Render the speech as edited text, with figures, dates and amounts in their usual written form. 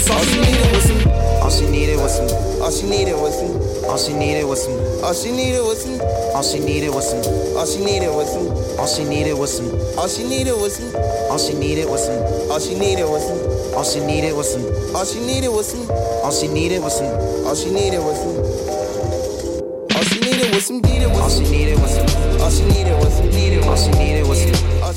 all she needed was some. All she needed was some. All she needed was some. All she needed was some. All she needed was some. All she needed was some. All she needed was some. All she needed was some. All she needed was some. All she needed was some. All she needed was some. All she needed was some. All she needed was some. All she needed was some. All she needed was some. All she needed was some. All she needed was some. All she needed was some. All she needed was some. All